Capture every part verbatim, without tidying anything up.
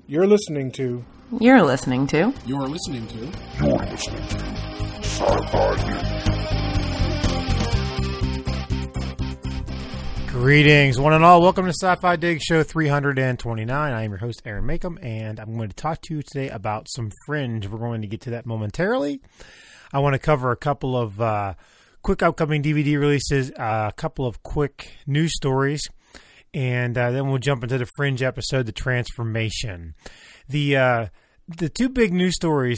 You're listening to. You're listening to. You're listening to. You're listening to Sci-Fi Dig. Greetings, one and all. Welcome to Sci-Fi Dig, show three twenty-nine. I am your host, Aaron Makem, and I'm going to talk to you today about some Fringe. We're going to get to that momentarily. I want to cover a couple of uh, quick upcoming D V D releases, uh, a couple of quick news stories, and uh, then we'll jump into the Fringe episode, The Transformation. The uh, the two big news stories.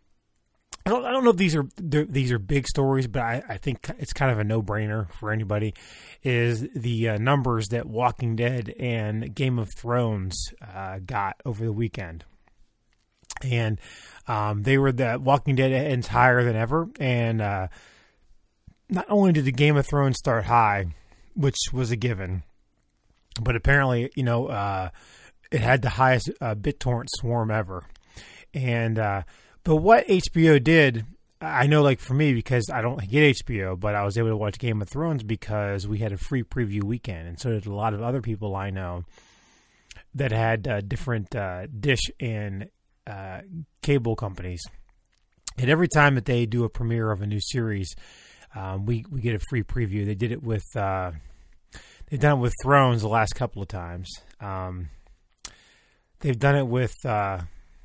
I don't I don't know if these are these are big stories, but I, I think it's kind of a no brainer for anybody. Is the uh, numbers that Walking Dead and Game of Thrones uh, got over the weekend, and um, they were the Walking Dead ends higher than ever, and uh, not only did the Game of Thrones start high, which was a given, but apparently you know. Uh, It had the highest uh, BitTorrent swarm ever. And, uh, but what H B O did, I know like for me, because I don't get H B O, but I was able to watch Game of Thrones because we had a free preview weekend. And so did a lot of other people I know that had uh, different uh, dish and uh, cable companies. And every time that they do a premiere of a new series, um, we, we get a free preview. They did it with, uh, they've done it with Thrones the last couple of times. Um, They've done it with uh,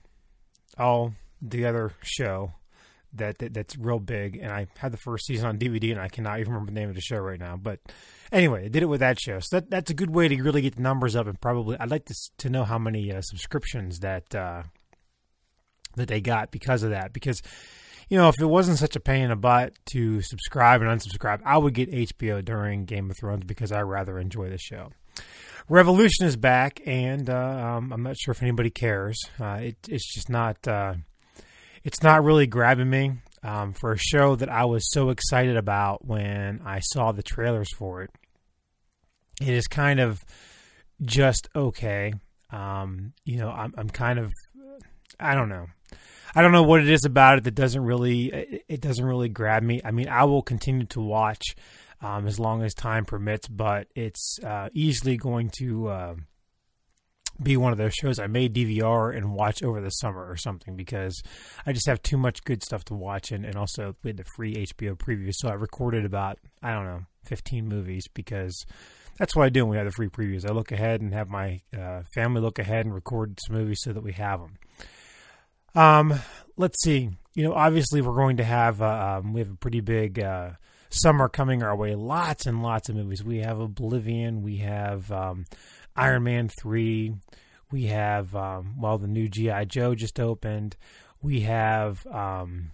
all the other show that, that that's real big, and I had the first season on D V D, and I cannot even remember the name of the show right now. But anyway, I did it with that show, so that, that's a good way to really get the numbers up. And probably, I'd like to to know how many uh, subscriptions that uh, that they got because of that. Because you know, if it wasn't such a pain in the butt to subscribe and unsubscribe, I would get H B O during Game of Thrones because I rather enjoy the show. Revolution is back, and uh, um, I'm not sure if anybody cares. Uh, it, it's just not. Uh, it's not really grabbing me um, for a show that I was so excited about when I saw the trailers for it. It is kind of just okay. Um, you know, I'm, I'm kind of. I don't know. I don't know what it is about it that doesn't really. It, it doesn't really grab me. I mean, I will continue to watch. Um, as long as time permits, but it's uh, easily going to uh, be one of those shows I may D V R and watch over the summer or something because I just have too much good stuff to watch, and, and also with the free H B O preview. So I recorded about, I don't know, fifteen movies because that's what I do when we have the free previews. I look ahead and have my uh, family look ahead and record some movies so that we have them. Um, let's see. You know, obviously we're going to have, uh, um, we have a pretty big uh, summer coming our way. Lots and lots of movies. We have Oblivion. We have um, Iron Man three. We have, um, well, the new G I. Joe just opened. We have um,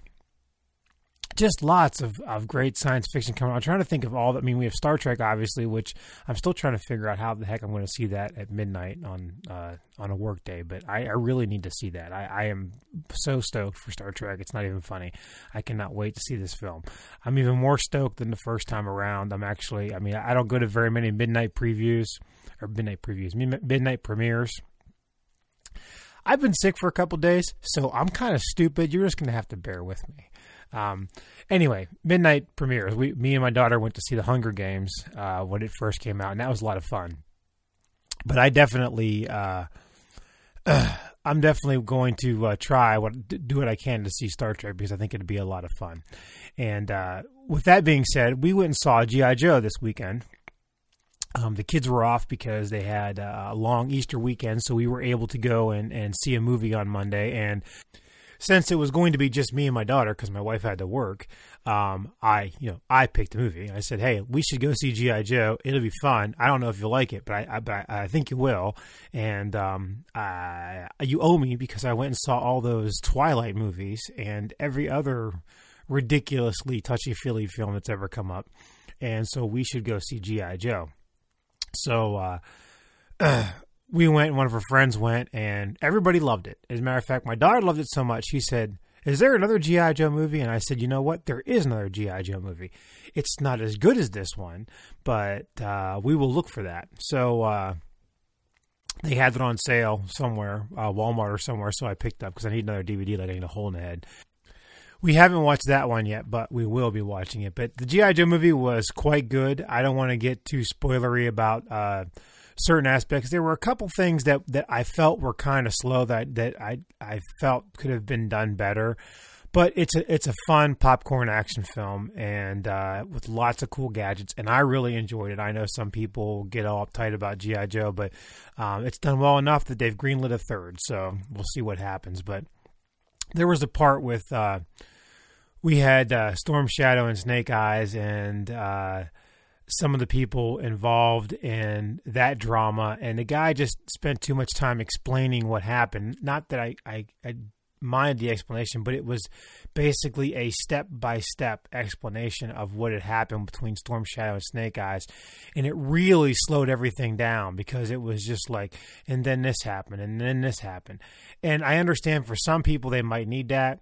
just lots of, of great science fiction coming out. I'm trying to think of all that. I mean, we have Star Trek, obviously, which I'm still trying to figure out how the heck I'm going to see that at midnight on uh, on a work day. But I, I really need to see that. I, I am so stoked for Star Trek. It's not even funny. I cannot wait to see this film. I'm even more stoked than the first time around. I'm actually, I mean, I don't go to very many midnight previews or midnight previews, midnight premieres. I've been sick for a couple days, so I'm kind of stupid. You're just going to have to bear with me. Um, anyway, midnight premieres. We, me and my daughter went to see The Hunger Games uh, when it first came out, and that was a lot of fun. But I definitely, uh, uh, I'm definitely going to uh, try what do what I can to see Star Trek because I think it'd be a lot of fun. And uh, with that being said, we went and saw G I. Joe this weekend. Um, the kids were off because they had a long Easter weekend, so we were able to go and, and see a movie on Monday. And since it was going to be just me and my daughter, because my wife had to work, um, I, you know, I picked the movie. I said, "Hey, we should go see G I. Joe. It'll be fun. I don't know if you'll like it, but I, I, but I think you will. And um, I, you owe me because I went and saw all those Twilight movies and every other ridiculously touchy-feely film that's ever come up. And so we should go see G I. Joe." So uh, uh, we went, and one of her friends went, and everybody loved it. As a matter of fact, my daughter loved it so much, she said, "Is there another G I. Joe movie?" And I said, "You know what? There is another G I. Joe movie. It's not as good as this one, but uh, we will look for that." So uh, they had it on sale somewhere, uh, Walmart or somewhere, so I picked up because I need another D V D like I need a hole in the head. We haven't watched that one yet, but we will be watching it. But the G I. Joe movie was quite good. I don't want to get too spoilery about uh, certain aspects. There were a couple things that, that I felt were kind of slow that, that I I felt could have been done better. But it's a it's a fun popcorn action film, and uh, with lots of cool gadgets, and I really enjoyed it. I know some people get all uptight about G I. Joe, but um, it's done well enough that they've greenlit a third, so we'll see what happens. But there was a part with uh, we had uh, Storm Shadow and Snake Eyes, and uh, some of the people involved in that drama, and the guy just spent too much time explaining what happened. Not that I I. I mind the explanation, but it was basically a step-by-step explanation of what had happened between Storm Shadow and Snake Eyes, and it really slowed everything down because it was just like, and then this happened, and then this happened. And I understand for some people they might need that,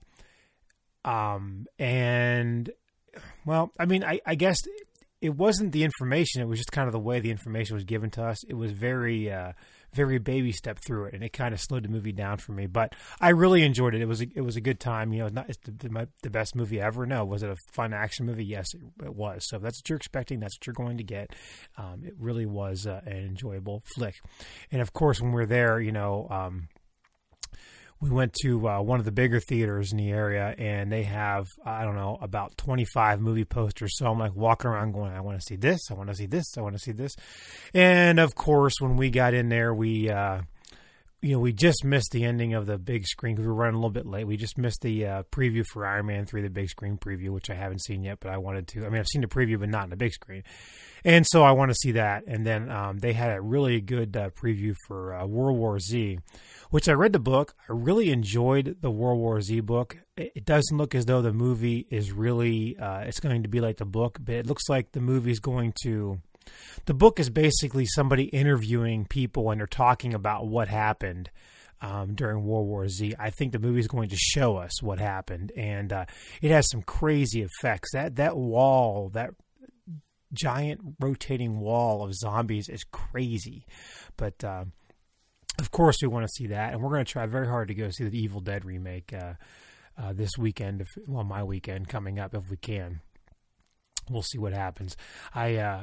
um, and, well, I mean, I, I guess it wasn't the information, it was just kind of the way the information was given to us. It was very... Uh, very baby step through it, and it kind of slowed the movie down for me. But I really enjoyed it. It was a, it was a good time. You know, not it's the, my, the best movie ever. No, was it a fun action movie? Yes, it, it was. So if that's what you're expecting, that's what you're going to get. Um, it really was uh, an enjoyable flick. And of course, when we're there, you know, um, we went to uh, one of the bigger theaters in the area, and they have, I don't know, about twenty-five movie posters. So I'm like walking around going, I want to see this, I want to see this, I want to see this. And of course, when we got in there, we, uh, you know, we just missed the ending of the big screen because we were running a little bit late. We just missed the uh, preview for Iron Man three, the big screen preview, which I haven't seen yet, but I wanted to. I mean, I've seen the preview, but not in the big screen. And so I want to see that. And then um, they had a really good uh, preview for uh, World War Z, which I read the book. I really enjoyed the World War Z book. It doesn't look as though the movie is really, uh, it's going to be like the book, but it looks like the movie is going to, the book is basically somebody interviewing people and they're talking about what happened um, during World War Z. I think the movie is going to show us what happened, and uh, it has some crazy effects. That, that wall, that giant rotating wall of zombies is crazy, but uh, of course we want to see that, and we're going to try very hard to go see the Evil Dead remake uh, uh, this weekend, if, well, my weekend coming up, if we can. We'll see what happens. I, uh,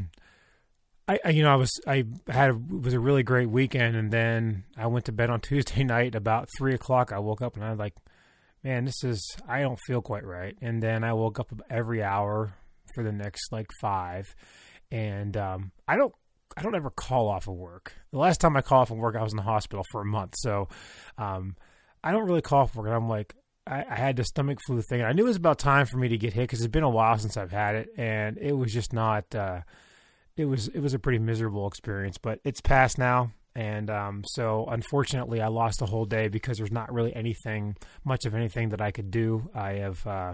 I, I, you know, I was, I had, a, it was a really great weekend, and then I went to bed on Tuesday night about three o'clock. I woke up and I was like, man, this is, I don't feel quite right. And then I woke up every hour for the next like five, and um, I don't, I don't ever call off of work. The last time I called off of work, I was in the hospital for a month, so um, I don't really call off work. And I'm like, I, I had the stomach flu thing. I knew it was about time for me to get hit because it's been a while since I've had it, and it was just not. Uh, it was it was a pretty miserable experience, but it's past now, and um, so unfortunately, I lost a whole day because there's not really anything, much of anything that I could do. I have uh,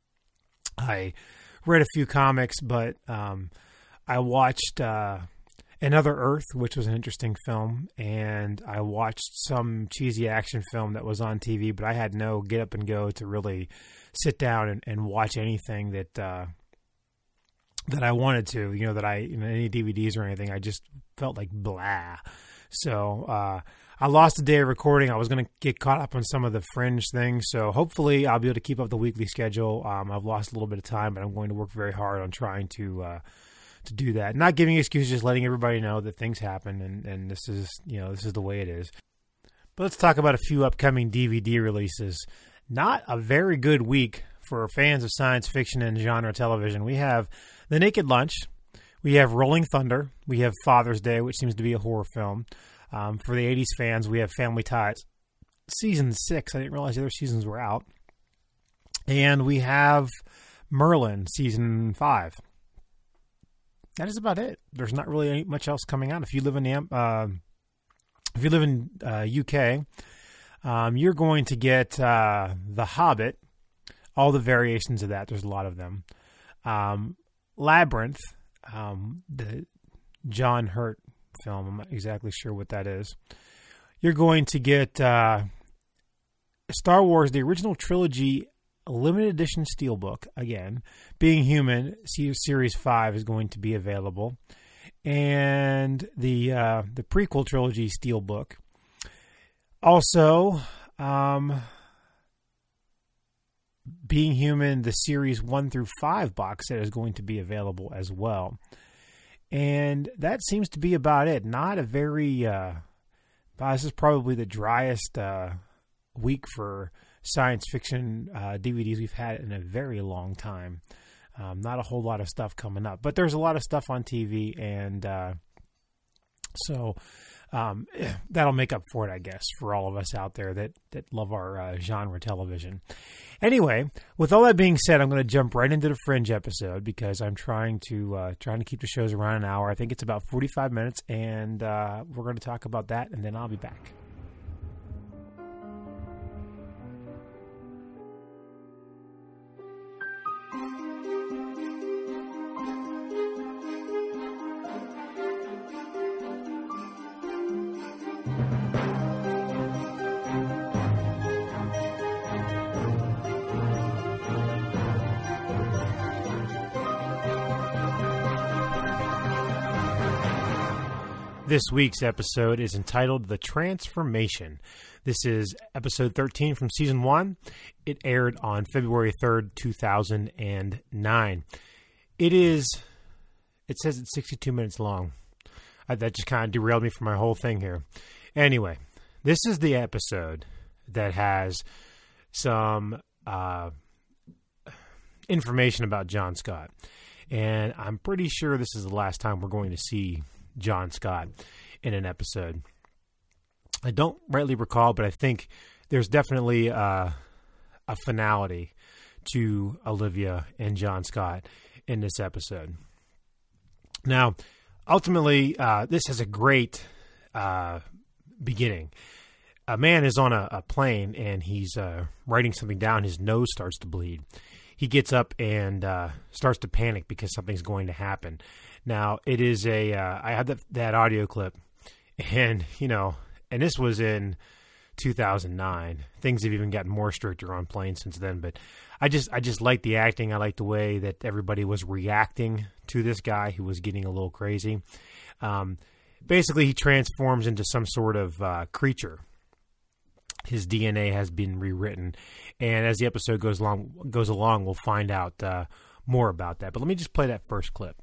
I. read a few comics, but um, I watched uh, Another Earth, which was an interesting film, and I watched some cheesy action film that was on T V, but I had no get up and go to really sit down and, and watch anything that uh, that I wanted to, you know, that I, you know, any D V Ds or anything. I just felt like blah. So uh, I lost a day of recording. I was going to get caught up on some of the Fringe things, so hopefully I'll be able to keep up the weekly schedule. Um, I've lost a little bit of time, but I'm going to work very hard on trying to uh, to do that. Not giving excuses, just letting everybody know that things happen, and, and this is, you know, this is the way it is. But let's talk about a few upcoming D V D releases. Not a very good week for fans of science fiction and genre television. We have The Naked Lunch. We have Rolling Thunder. We have Father's Day, which seems to be a horror film. Um, for the eighties fans, we have Family Ties Season six. I didn't realize the other seasons were out. And we have Merlin Season five. That is about it. There's not really any, much else coming out. If you live in the, uh, if you live in uh, U K, um, you're going to get uh, The Hobbit, all the variations of that. There's a lot of them. Um, Labyrinth, um, the John Hurt film. I'm not exactly sure what that is. You're going to get uh, Star Wars, the original trilogy, limited edition steelbook. Again, Being Human, Series five is going to be available. And the uh, the prequel trilogy steelbook. Also, um, Being Human, the Series one through five box set is going to be available as well. And that seems to be about it. Not a very, uh, this is probably the driest uh, week for science fiction uh, D V Ds we've had in a very long time. Um, not a whole lot of stuff coming up, but there's a lot of stuff on T V, and uh, so um, that'll make up for it, I guess, for all of us out there that, that love our uh, genre television. Anyway, with all that being said, I'm going to jump right into the Fringe episode because I'm trying to uh, trying to keep the shows around an hour. I think it's about forty-five minutes, and uh, we're going to talk about that, and then I'll be back. This week's episode is entitled The Transformation. This is episode thirteen from season one. It aired on February third, two thousand nine. It is, it says it's sixty-two minutes long. I, that just kind of derailed me from my whole thing here. Anyway, this is the episode that has some uh, information about John Scott. And I'm pretty sure this is the last time we're going to see John Scott in an episode. I don't rightly recall, but I think there's definitely uh, a finality to Olivia and John Scott in this episode. Now, ultimately, uh, this has a great uh, beginning. A man is on a, a plane and he's uh, writing something down. His nose starts to bleed. He gets up and uh, starts to panic because something's going to happen. Now, it is a, uh, I had that, that audio clip, and, you know, and this was in two thousand nine. Things have even gotten more stricter on planes since then, but I just, I just liked the acting. I liked the way that everybody was reacting to this guy who was getting a little crazy. Um, basically, he transforms into some sort of uh, creature. His D N A has been rewritten, and as the episode goes along, goes along, we'll find out uh, more about that. But let me just play that first clip.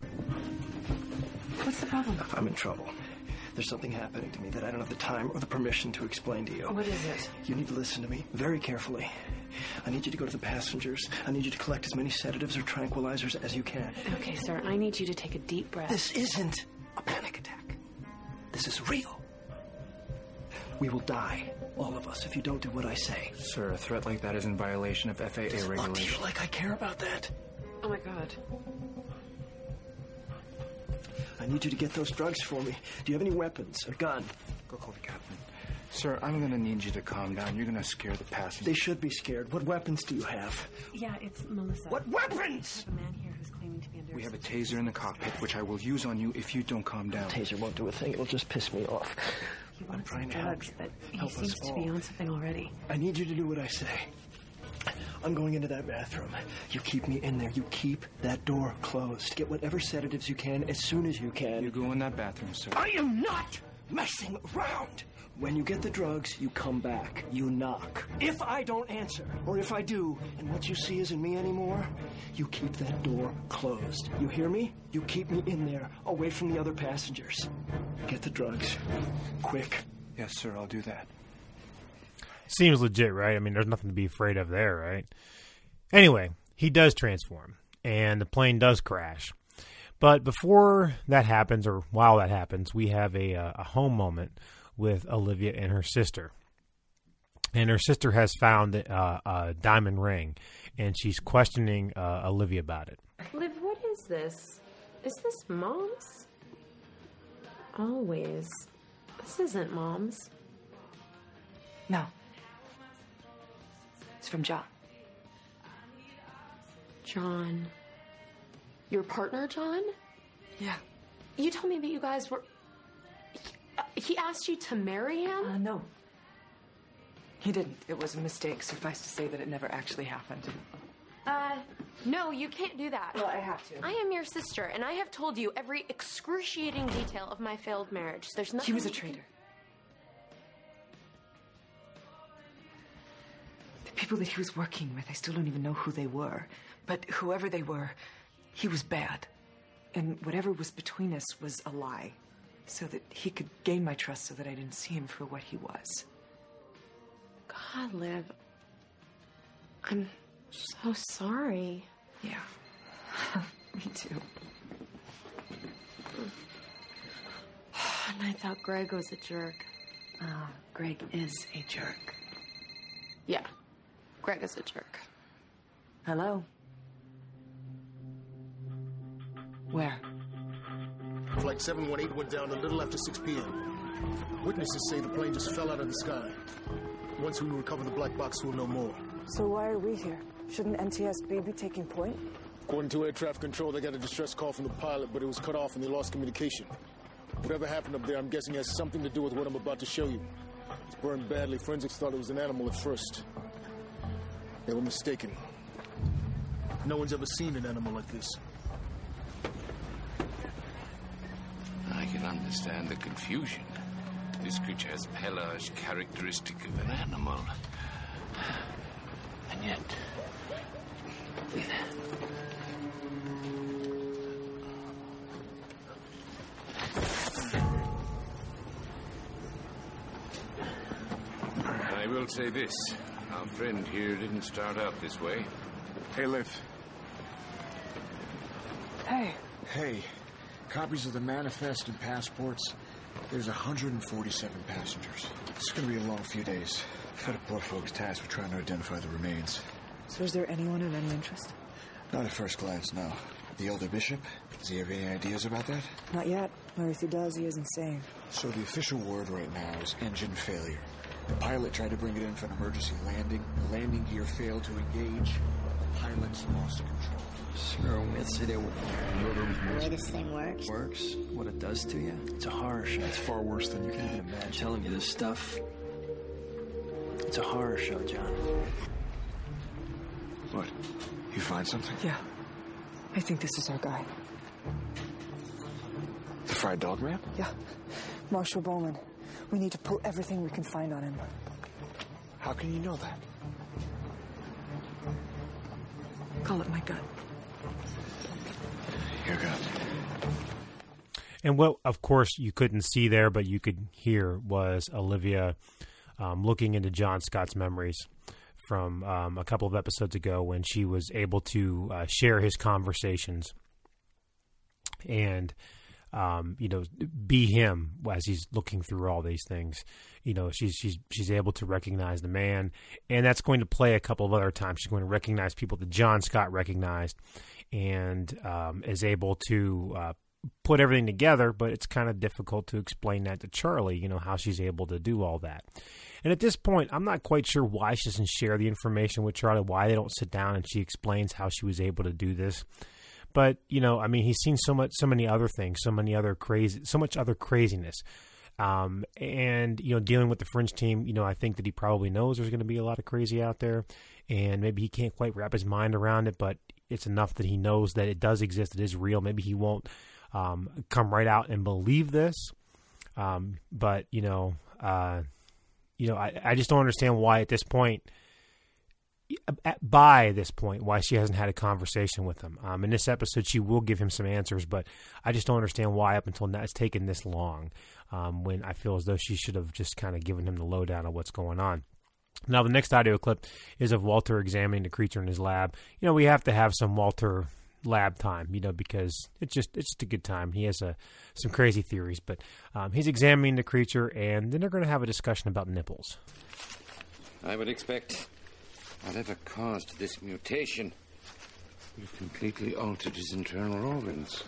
What's the problem? I'm in trouble. There's something happening to me that I don't have the time or the permission to explain to you. What is it? You need to listen to me very carefully. I need you to go to the passengers. I need you to collect as many sedatives or tranquilizers as you can. Okay, sir, I need you to take a deep breath. This isn't a panic attack. This is real. We will die, all of us, if you don't do what I say. Sir, a threat like that is in violation of F A A Does it look to you regulations. like I care about that? Oh my God. I need you to get those drugs for me. Do you have any weapons? A gun? Go call the captain. Sir, I'm gonna need you to calm down. You're gonna scare the passengers. They should be scared. What weapons do you have? Yeah, it's Melissa. What weapons? A man here who's claiming to be under... We have a taser in the cockpit, which I will use on you if you don't calm down. Taser won't do a thing. It'll just piss me off. He I'm wants trying some to help drugs, you. but he Help us seems to be all. on something already. I need you to do what I say. I'm going into that bathroom. You keep me in there. You keep that door closed. Get whatever sedatives you can as soon as you can. You go in that bathroom, sir. I am not messing around. When you get the drugs, you come back. You knock. If I don't answer, or if I do, and what you see isn't me anymore, you keep that door closed. You hear me? You keep me in there, away from the other passengers. Get the drugs. Quick. Yes, sir, I'll do that. Seems legit, right? I mean, there's nothing to be afraid of there, right? Anyway, he does transform, and the plane does crash. But before that happens, or while that happens, we have a, a home moment with Olivia and her sister. And her sister has found uh, a diamond ring, and she's questioning uh, Olivia about it. Liv, what is this? Is this Mom's? Always. This isn't Mom's. No. It's from John. John. Your partner, John? Yeah. You told me that you guys were... He, uh, he asked you to marry him? Uh, no. He didn't. It was a mistake. Suffice to say that it never actually happened. Uh, no, you can't do that. Well, I have to. I am your sister, and I have told you every excruciating detail of my failed marriage. There's nothing... He was a you can- traitor. The people that he was working with, I still don't even know who they were. But whoever they were, he was bad. And whatever was between us was a lie, so that he could gain my trust so that I didn't see him for what he was. God, Liv. I'm so sorry. Yeah. Me too. And I thought Greg was a jerk. Oh, Greg is a jerk. Yeah, Greg is a jerk. Hello? Where? Flight seven one eight went down a little after six p m Witnesses say the plane just fell out of the sky. Once we recover the black box, we'll know more. So why are we here? Shouldn't N T S B be taking point? According to air traffic control, they got a distress call from the pilot, but it was cut off and they lost communication. Whatever happened up there, I'm guessing has something to do with what I'm about to show you. It's burned badly. Forensics thought it was an animal at first. They were mistaken. No one's ever seen an animal like this. I can understand the confusion. This creature has pelage characteristic of an animal. And yet... I will say this. Our friend here didn't start out this way. Hey, Liv. Hey. Hey. Copies of the manifest and passports. There's one hundred forty-seven passengers. It's gonna be a long few days. I've got a poor folks tasked with trying to identify the remains. So is there anyone of any interest? Not at first glance, no. The elder bishop? Does he have any ideas about that? Not yet. Or if he does, he is insane. So the official word right now is engine failure. The pilot tried to bring it in for an emergency landing. The landing gear failed to engage. The pilot's lost control. Sure, we'll see they work. The way this thing works? Works? What it does to you? It's a horror show. It's far worse than you can even imagine. I'm telling you this stuff. It's a horror show, John. What? You find something? Yeah. I think this is our guy. The fried dog man? Yeah. Marshall Bowman. We need to pull everything we can find on him. How can you know that? Call it my gut. Your gut. And what, of course, you couldn't see there, but you could hear was Olivia um, looking into John Scott's memories from um, a couple of episodes ago when she was able to uh, share his conversations and, um, you know, be him as he's looking through all these things. You know, she's she's she's able to recognize the man, and that's going to play a couple of other times. She's going to recognize people that John Scott recognized, and um, is able to uh, put everything together. But it's kind of difficult to explain that to Charlie. You know, how she's able to do all that. And at this point, I'm not quite sure why she doesn't share the information with Charlie. Why they don't sit down and she explains how she was able to do this. But you know, I mean, he's seen so much, so many other things, so many other crazy, so much other craziness. Um, and, you know, dealing with the Fringe team, you know, I think that he probably knows there's going to be a lot of crazy out there, and maybe he can't quite wrap his mind around it, but it's enough that he knows that it does exist. It is real. Maybe he won't, um, come right out and believe this. Um, but you know, uh, you know, I, I just don't understand why at this point, at, by this point, why she hasn't had a conversation with him. Um, in this episode, she will give him some answers, but I just don't understand why up until now it's taken this long. Um, when I feel as though she should have just kind of given him the lowdown of what's going on. Now, the next audio clip is of Walter examining the creature in his lab. You know, we have to have some Walter lab time, you know, because it's just it's just a good time. He has a, some crazy theories, but um, he's examining the creature, and then they're going to have a discussion about nipples. I would expect whatever caused this mutation would have completely altered his internal organs.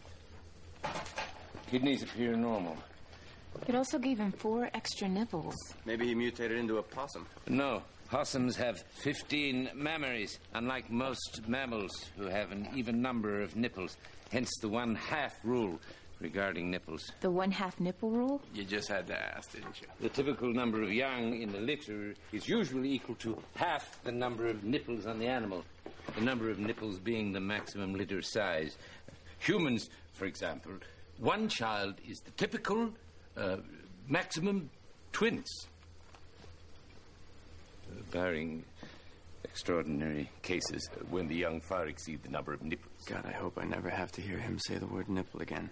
Kidneys appear normal. It also gave him four extra nipples. Maybe he mutated into a possum. No. Possums have fifteen mammaries, unlike most mammals who have an even number of nipples. Hence the one-half rule regarding nipples. The one-half nipple rule? You just had to ask, didn't you? The typical number of young in the litter is usually equal to half the number of nipples on the animal. The number of nipples being the maximum litter size. Humans, for example, one child is the typical uh, maximum twins. Uh, barring extraordinary cases when the young far exceed the number of nipples. God, I hope I never have to hear him say the word nipple again.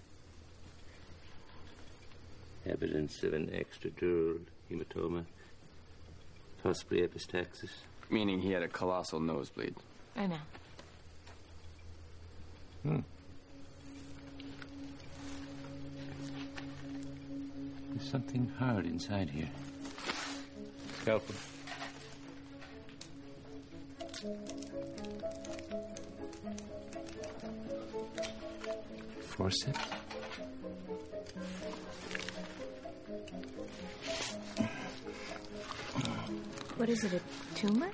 Evidence of an extradural hematoma, possibly epistaxis. Meaning he had a colossal nosebleed. I know. Hmm. There's something hard inside here. Scalpel. Forceps. What is it, a tumor?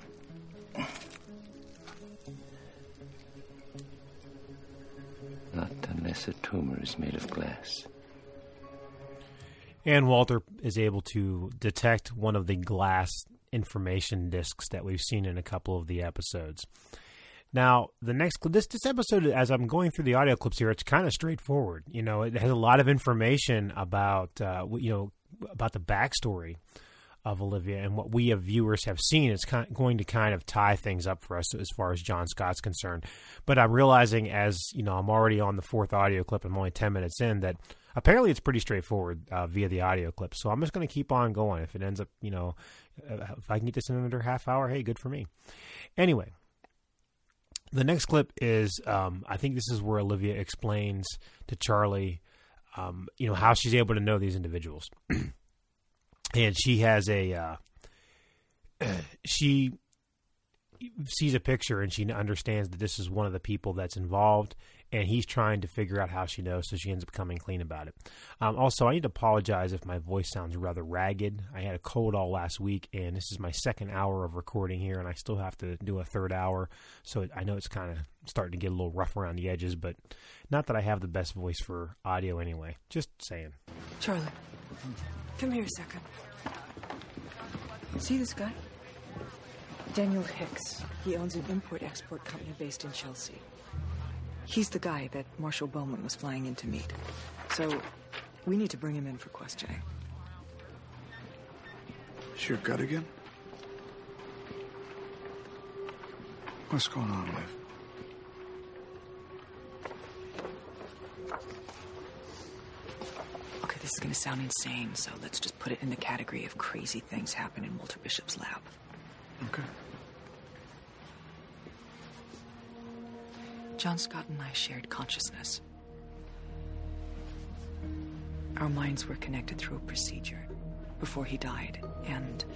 Not unless a tumor is made of glass. And Walter is able to detect one of the glass information discs that we've seen in a couple of the episodes. Now, the next this this episode, as I'm going through the audio clips here, it's kind of straightforward. You know, it has a lot of information about uh, you know about the backstory of Olivia and what we as viewers have seen. It's kind of going to kind of tie things up for us as far as John Scott's concerned. But I'm realizing, as you know, I'm already on the fourth audio clip. I'm only ten minutes in, that apparently it's pretty straightforward uh, via the audio clip. So I'm just going to keep on going. If it ends up, you know, if I can get this in under a half hour, hey, good for me. Anyway, the next clip is, um, I think this is where Olivia explains to Charlie, um, you know, how she's able to know these individuals. And she has a, uh, she sees a picture and she understands that this is one of the people that's involved, and he's trying to figure out how she knows, so she ends up coming clean about it. Um, also, I need to apologize if my voice sounds rather ragged. I had a cold all last week, and this is my second hour of recording here, and I still have to do a third hour, so I know it's kind of starting to get a little rough around the edges, but not that I have the best voice for audio anyway. Just saying. Charlie, come here a second. See this guy? Daniel Hicks. He owns an import-export company based in Chelsea. He's the guy that Marshal Bowman was flying in to meet. So, we need to bring him in for questioning. Is your gut again? What's going on, Liv? Okay, this is gonna sound insane, so let's just put it in the category of crazy things happen in Walter Bishop's lab. Okay. John Scott and I shared consciousness. Our minds were connected through a procedure before he died, and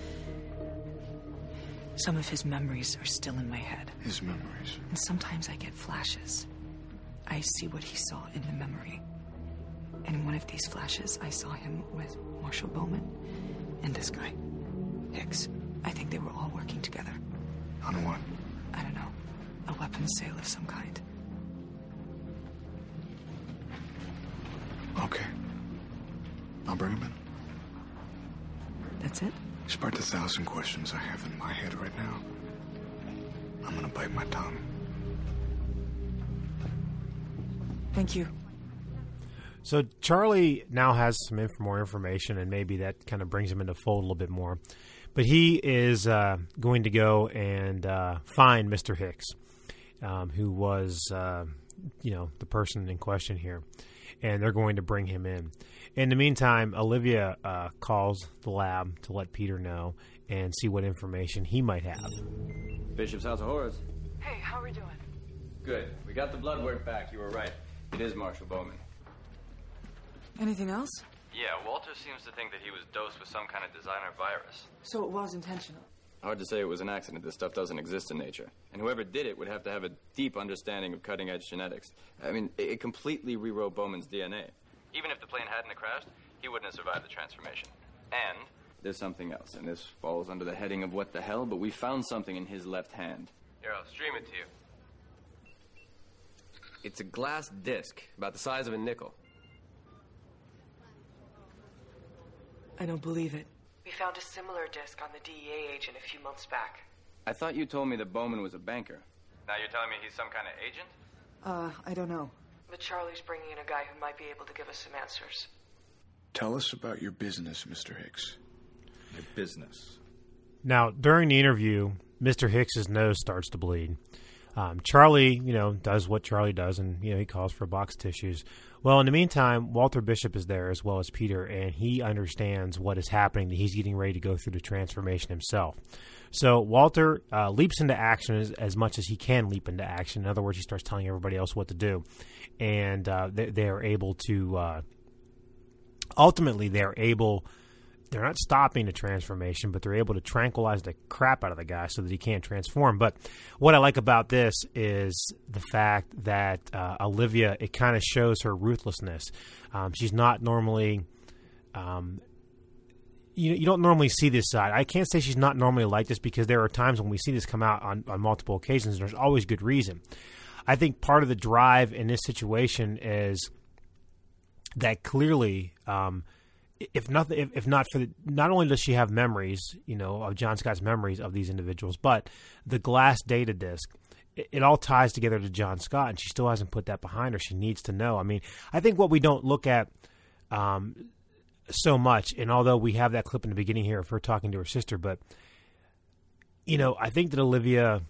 some of his memories are still in my head. His memories? And sometimes I get flashes. I see what he saw in the memory. And in one of these flashes, I saw him with Marshal Bowman and this guy, Hicks. I think they were all working together. On what? I don't know. A weapons sale of some kind. Okay. I'll bring him in. That's it? Despite the thousand questions I have in my head right now, I'm gonna bite my tongue. Thank you. So Charlie now has some inf- more information, and maybe that kind of brings him into fold a little bit more. But he is uh, going to go and uh, find Mister Hicks, um, who was, uh, you know, the person in question here. And they're going to bring him in. In the meantime, Olivia uh, calls the lab to let Peter know and see what information he might have. Bishop's House of Horrors. Hey, how are we doing? Good. We got the blood work back. You were right. It is Marshal Bowman. Anything else? Yeah, Walter seems to think that he was dosed with some kind of designer virus. So it was intentional. Hard to say it was an accident. This stuff doesn't exist in nature. And whoever did it would have to have a deep understanding of cutting-edge genetics. I mean, it, it completely rewrote Bowman's D N A. Even if the plane hadn't crashed, he wouldn't have survived the transformation. And there's something else, and this falls under the heading of what the hell, but we found something in his left hand. here, I'll stream it to you. It's a glass disc, about the size of a nickel. I don't believe it. We found a similar disc on the D E A agent a few months back. I thought you told me that Bowman was a banker. Now you're telling me he's some kind of agent? Uh, I don't know. But Charlie's bringing in a guy who might be able to give us some answers. Tell us about your business, Mister Hicks. Your business. Now, during the interview, Mister Hicks's nose starts to bleed. Um, Charlie, you know, does what Charlie does, and, you know, he calls for box tissues. Well, in the meantime, Walter Bishop is there as well as Peter, and he understands what is happening, that he's getting ready to go through the transformation himself. So Walter uh, leaps into action as, as much as he can leap into action. In other words, he starts telling everybody else what to do. And uh, they, they are able to, uh, ultimately, they're able, they're not stopping the transformation, but they're able to tranquilize the crap out of the guy so that he can't transform. But what I like about this is the fact that uh, Olivia, it kind of shows her ruthlessness. Um, she's not normally... Um, You, you don't normally see this side. I can't say she's not normally like this because there are times when we see this come out on, on multiple occasions, and there's always good reason. I think part of the drive in this situation is that clearly, um, if nothing, if, if not for the, not only does she have memories, you know, of John Scott's memories of these individuals, but the glass data disc, it, it all ties together to John Scott, and she still hasn't put that behind her. She needs to know. I mean, I think what we don't look at, um, so much, and although we have that clip in the beginning here of her talking to her sister, but you know, I think that Olivia,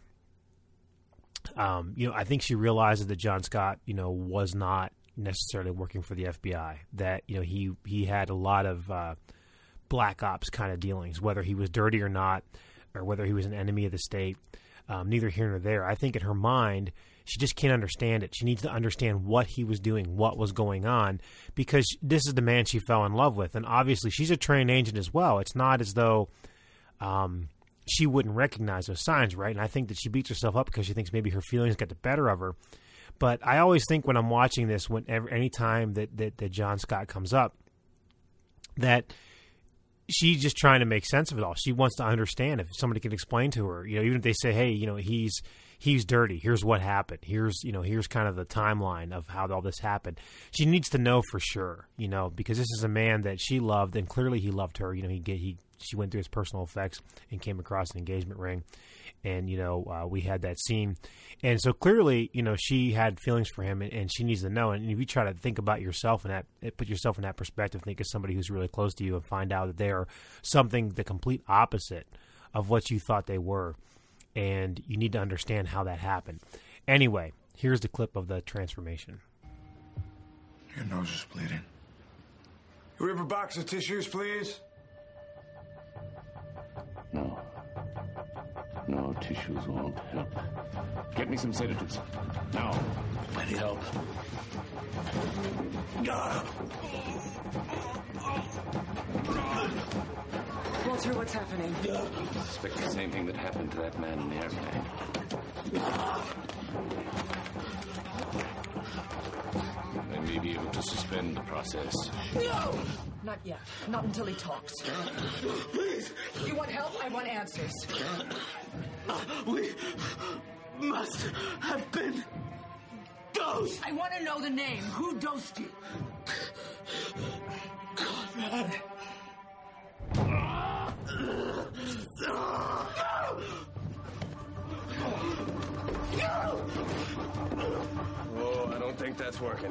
um, you know, I think she realizes that John Scott, you know, was not necessarily working for the F B I. That, you know, he he had a lot of uh, black ops kind of dealings, whether he was dirty or not, or whether he was an enemy of the state. Um, neither here nor there. I think in her mind, she just can't understand it. She needs to understand what he was doing, what was going on, because this is the man she fell in love with. And obviously, she's a trained agent as well. It's not as though um, she wouldn't recognize those signs, right? And I think that she beats herself up because she thinks maybe her feelings got the better of her. But I always think when I'm watching this, whenever any time that, that, that John Scott comes up, that she's just trying to make sense of it all. She wants to understand. If somebody can explain to her, you know, even if they say, hey, you know, he's he's dirty. Here's what happened. Here's, you know, here's kind of the timeline of how all this happened. She needs to know for sure, you know, because this is a man that she loved, and clearly he loved her. You know, he get he she went through his personal effects and came across an engagement ring. And, you know, uh, we had that scene. And so clearly, you know, she had feelings for him, and, and she needs to know. And if you try to think about yourself in that, put yourself in that perspective, think of somebody who's really close to you and find out that they are something the complete opposite of what you thought they were. And you need to understand how that happened. Anyway, here's the clip of the transformation. Your nose is bleeding. Can we have a box of tissues, please? No. No, tissues won't help. Get me some sedatives. Now. Plenty help. Walter, what's happening? I suspect the same thing that happened to that man in the airplane. I may be able to suspend the process. No! Not yet. Not until he talks. Please! You want help? I want answers. We must have been dosed! I want to know the name. Who dosed you? Conrad. Oh, I don't think that's working.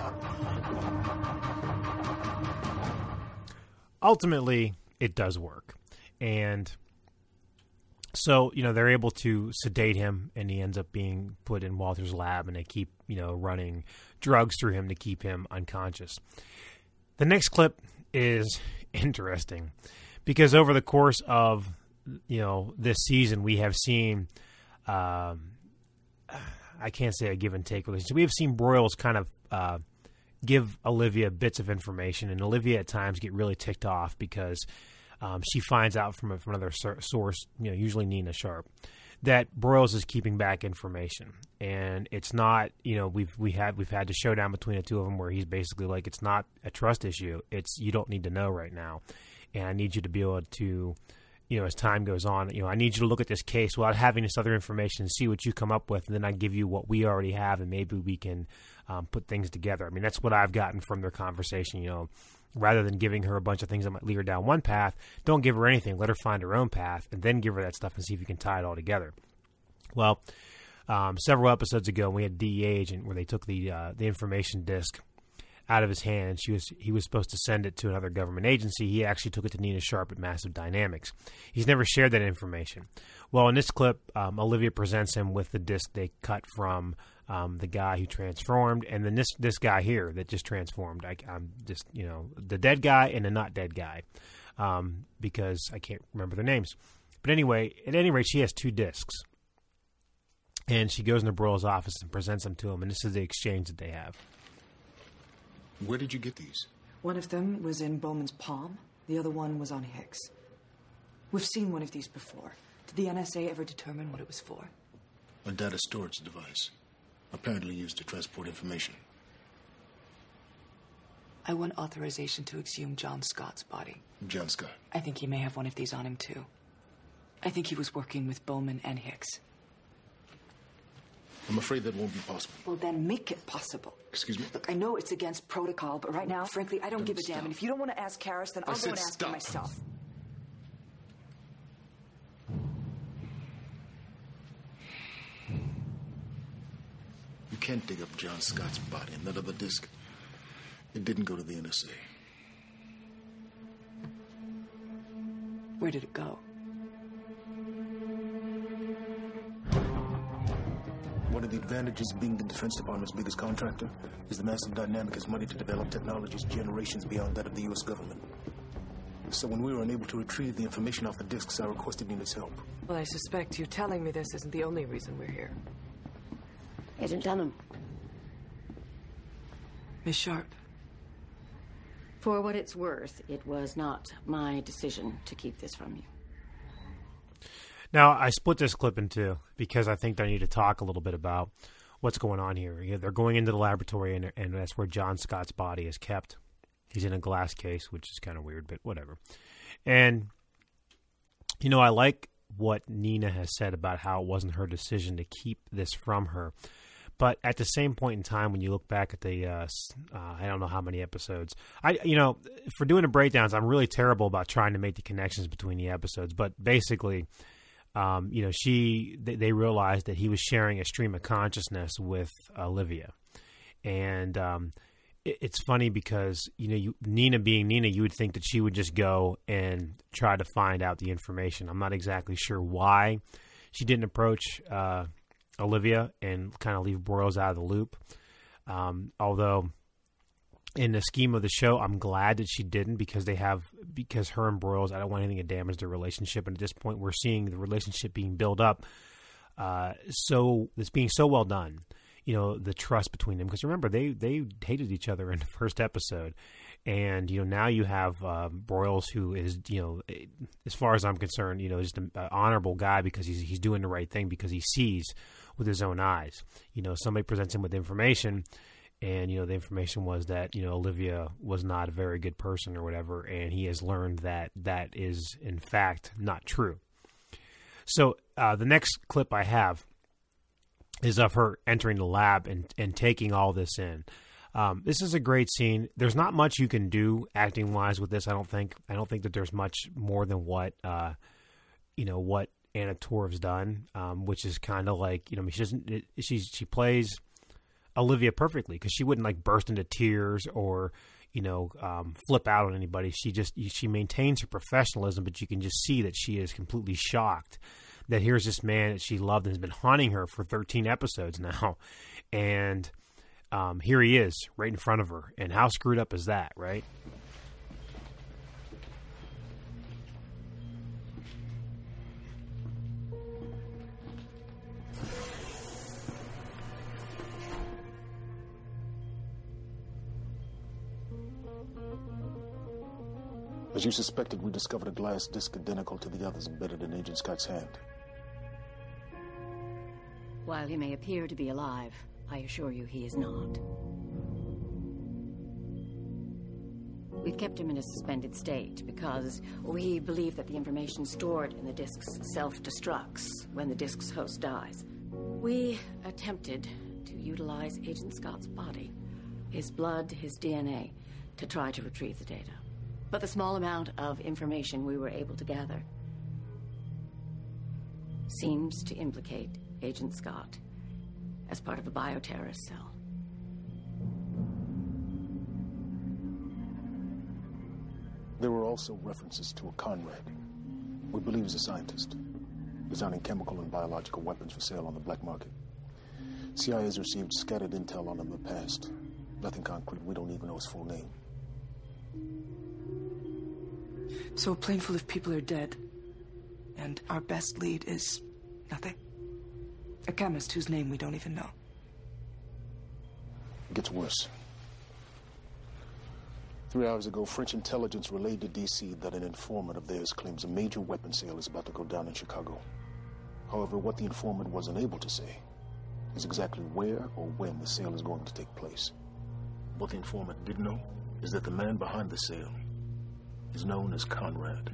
Ultimately, it does work. And so, you know, they're able to sedate him, and he ends up being put in Walter's lab, and they keep, you know, running drugs through him to keep him unconscious. The next clip is interesting because over the course of, you know, this season, we have seen, um, I can't say a give and take relationship. We have seen Broyles kind of uh, give Olivia bits of information, and Olivia at times get really ticked off because um, she finds out from, from another source, you know, usually Nina Sharp, that Broyles is keeping back information. And it's not, you know, we've we had we've had a showdown between the two of them where he's basically like, it's not a trust issue. It's you don't need to know right now, and I need you to be able to, you know, as time goes on, you know, I need you to look at this case without having this other information and see what you come up with, and then I give you what we already have, and maybe we can um, put things together. I mean, that's what I've gotten from their conversation, you know. Rather than giving her a bunch of things that might lead her down one path, don't give her anything. Let her find her own path, and then give her that stuff and see if you can tie it all together. Well, um, several episodes ago, we had a D E A agent where they took the uh, the information disk out of his hand. She was he was supposed to send it to another government agency. He actually took it to Nina Sharp at Massive Dynamics. He's never shared that information. Well, in this clip, um, Olivia presents him with the disc they cut from um, the guy who transformed, and then this this guy here that just transformed. I, I'm just you know the dead guy and the not dead guy, um, because I can't remember their names. But anyway, at any rate, she has two discs, and she goes into Broyles' office and presents them to him, and this is the exchange that they have. Where did you get these? One of them was in Bowman's palm. The other one was on Hicks. We've seen one of these before. Did the N S A ever determine what it was for? A data storage device, apparently used to transport information. I want authorization to exhume John Scott's body. John Scott? I think he may have one of these on him, too. I think he was working with Bowman and Hicks. I'm afraid that won't be possible. Well, then make it possible. Excuse me? Look, I know it's against protocol, but right now, frankly, I don't Don't give a stop. damn. And if you don't want to ask Karras, then I I'll go said and ask stop. him myself. You can't dig up John Scott's body and that other disc. It didn't go to the N S A. Where did it go? One of the advantages of being the Defense Department's biggest contractor is the Massive Dynamic has money to develop technologies generations beyond that of the U S government. So when we were unable to retrieve the information off the discs, I requested Nina's help. Well, I suspect you telling me this isn't the only reason we're here. Agent Dunham. Miss Sharp. For what it's worth, it was not my decision to keep this from you. Now, I split this clip in two because I think I need to talk a little bit about what's going on here. You know, they're going into the laboratory, and, and that's where John Scott's body is kept. He's in a glass case, which is kind of weird, but whatever. And, you know, I like what Nina has said about how it wasn't her decision to keep this from her. But at the same point in time, when you look back at the, uh, uh, I don't know how many episodes, I, you know, for doing the breakdowns, I'm really terrible about trying to make the connections between the episodes. But basically, um, you know, she, they, they realized that he was sharing a stream of consciousness with Olivia. And um, it, it's funny because, you know, you, Nina being Nina, you would think that she would just go and try to find out the information. I'm not exactly sure why she didn't approach uh Olivia and kind of leave Broyles out of the loop. Um, although in the scheme of the show, I'm glad that she didn't because they have, because her and Broyles, I don't want anything to damage their relationship. And at this point, we're seeing the relationship being built up. Uh, so it's being so well done, you know, the trust between them. Because remember, they, they hated each other in the first episode. And, you know, now you have uh, Broyles, who is, you know, as far as I'm concerned, you know, just an honorable guy because he's he's doing the right thing because he sees with his own eyes. You know, somebody presents him with information, and, you know, the information was that, you know, Olivia was not a very good person or whatever, and he has learned that that is, in fact, not true. So uh, the next clip I have is of her entering the lab and, and taking all this in. Um, this is a great scene. There's not much you can do acting wise with this. I don't think. I don't think that there's much more than what uh, you know what Anna Torv's done, um, which is kind of like, you know, she doesn't. It, she she plays Olivia perfectly because she wouldn't like burst into tears or, you know, um, flip out on anybody. She just she maintains her professionalism, but you can just see that she is completely shocked that here's this man that she loved and has been haunting her for thirteen episodes now, and. Um, here he is right in front of her. And how screwed up is that, right? As you suspected, we discovered a glass disc identical to the others embedded in Agent Scott's hand. While he may appear to be alive, I assure you he is not. We've kept him in a suspended state because we believe that the information stored in the discs self-destructs when the disc's host dies. We attempted to utilize Agent Scott's body, his blood, his D N A, to try to retrieve the data. But the small amount of information we were able to gather seems to implicate Agent Scott as part of a bioterrorist cell. also references to a Conrad. We believe he's a scientist, designing chemical and biological weapons for sale on the black market. C I A has received scattered intel on him in the past. Nothing concrete. We don't even know his full name. So a plane full of people are dead, and our best lead is nothing. A chemist whose name we don't even know. It gets worse. Three hours ago, French intelligence relayed to D C that an informant of theirs claims a major weapon sale is about to go down in Chicago. However, what the informant wasn't able to say is exactly where or when the sale is going to take place. What the informant did know is that the man behind the sale is known as Conrad.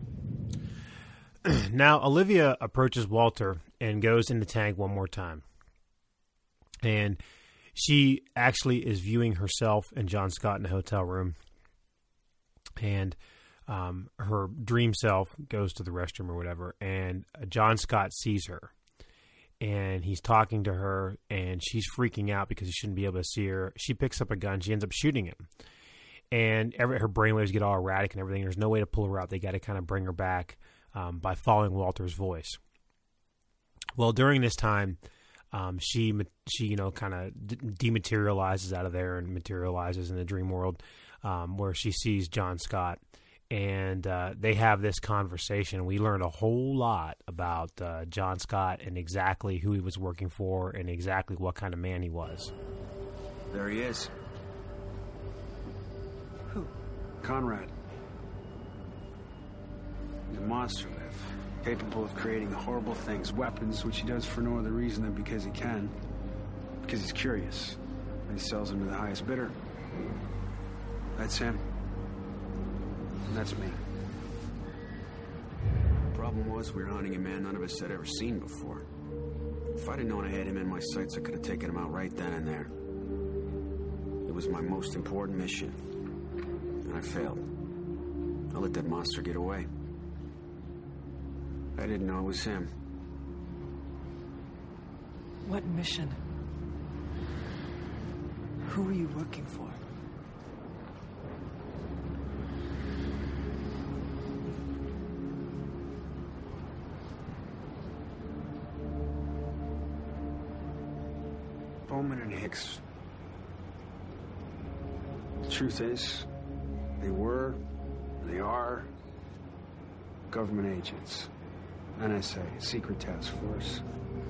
Now, Olivia approaches Walter and goes in the tank one more time. And she actually is viewing herself and John Scott in a hotel room. And um, her dream self goes to the restroom or whatever. And John Scott sees her. And he's talking to her. And she's freaking out because he shouldn't be able to see her. She picks up a gun. She ends up shooting him. And every, her brainwaves get all erratic and everything. There's no way to pull her out. They got to kind of bring her back um, by following Walter's voice. Well, during this time, um, she, she you know, kind of dematerializes out of there and materializes in the dream world um, where she sees John Scott. And uh, they have this conversation. We learn a whole lot about uh, John Scott and exactly who he was working for and exactly what kind of man he was. There he is. Who? Conrad. He's a monster, Liv. Capable of creating horrible things, weapons, which he does for no other reason than because he can. Because he's curious. And he sells them to the highest bidder. That's him. And that's me. The problem was we were hunting a man none of us had ever seen before. If I'd have known I had him in my sights, I could have taken him out right then and there. It was my most important mission. And I failed. I let that monster get away. I didn't know it was him. What mission? Who were you working for? Bowman and Hicks. The truth is, they were, they are, government agents. N S A, secret task force.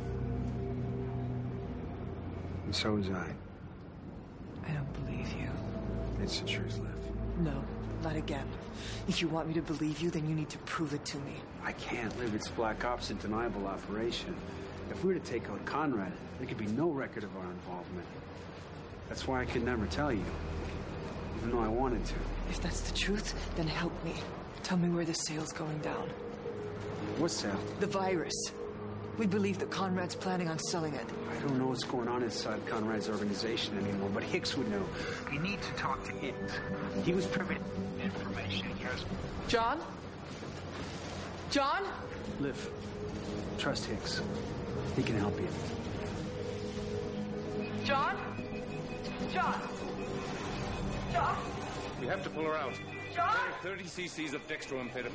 And so was I. I don't believe you. It's the truth, Liv. No, not again. If you want me to believe you, then you need to prove it to me. I can't, Liv. It's Black Ops, a deniable operation. If we were to take out Conrad, there could be no record of our involvement. That's why I could never tell you, even though I wanted to. If that's the truth, then help me. Tell me where the sale's going down. What sale? The virus. We believe that Conrad's planning on selling it. I don't know what's going on inside Conrad's organization anymore, but Hicks would know. We need to talk to Hicks. He was privy to information. Yes. John? John? Liv, trust Hicks. He can help you. John? John? John? We have to pull her out. John? thirty cc's of dextroamphetamine.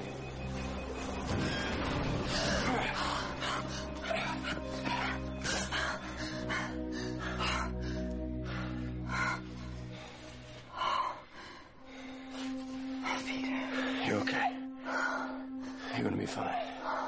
You okay? You're gonna be fine.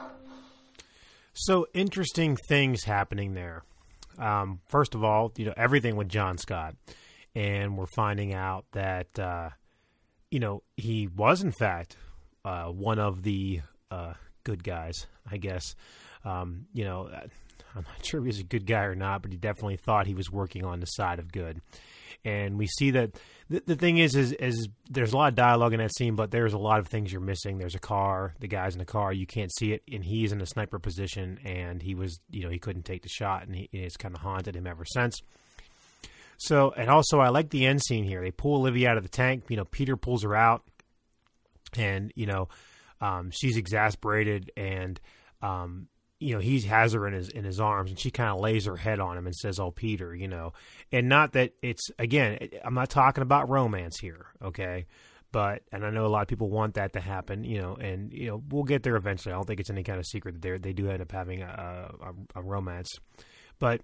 So interesting things happening there. Um, first of all, you know, everything with John Scott, and we're finding out that uh, you know, he was in fact uh, one of the uh, good guys, I guess. Um, you know, I'm not sure if he's a good guy or not, but he definitely thought he was working on the side of good. And we see that the, the thing is, is, is there's a lot of dialogue in that scene, but there's a lot of things you're missing. There's a car, the guy's in the car, you can't see it, and he's in a sniper position, and he was, you know, he couldn't take the shot, and he, it's kind of haunted him ever since. So, and also I like the end scene here. They pull Olivia out of the tank. You know, Peter pulls her out, and, you know, um, she's exasperated, and, um, you know, he has her in his in his arms, and she kind of lays her head on him and says, "Oh, Peter," you know. And not that it's, again, I'm not talking about romance here, okay? But, and I know a lot of people want that to happen, you know, and, you know, we'll get there eventually. I don't think it's any kind of secret that they they do end up having a, a, a romance. But,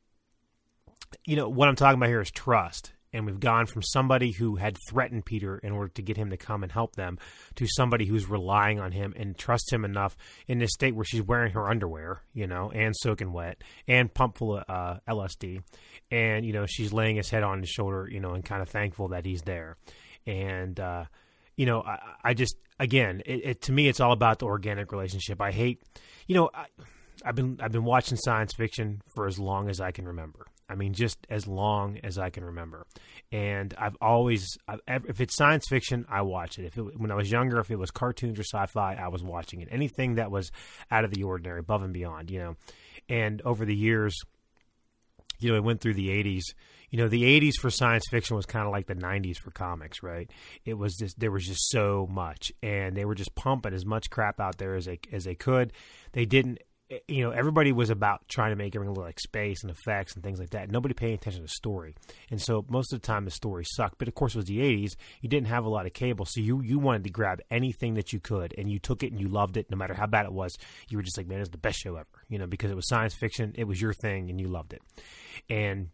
you know, what I'm talking about here is trust. And we've gone from somebody who had threatened Peter in order to get him to come and help them to somebody who's relying on him and trusts him enough in this state where she's wearing her underwear, you know, and soaking wet and pumped full of uh, L S D. And, you know, she's laying his head on his shoulder, you know, and kind of thankful that he's there. And, uh, you know, I, I just, again, it, it, to me, it's all about the organic relationship. I hate, you know, I, I've been I've been watching science fiction for as long as I can remember. I mean, just as long as I can remember. And I've always, I've, if it's science fiction, I watch it. If it, when I was younger, if it was cartoons or sci-fi, I was watching it. Anything that was out of the ordinary, above and beyond, you know. And over the years, you know, it went through the eighties. You know, the eighties for science fiction was kind of like the nineties for comics, right? It was just, there was just so much. And they were just pumping as much crap out there as they, as they could. They didn't, you know, everybody was about trying to make everything look like space and effects and things like that. Nobody paying attention to story. And so most of the time the story sucked. But of course it was the eighties. You didn't have a lot of cable. So you, you wanted to grab anything that you could and you took it and you loved it no matter how bad it was. You were just like, man, it's the best show ever, you know, because it was science fiction. It was your thing and you loved it. And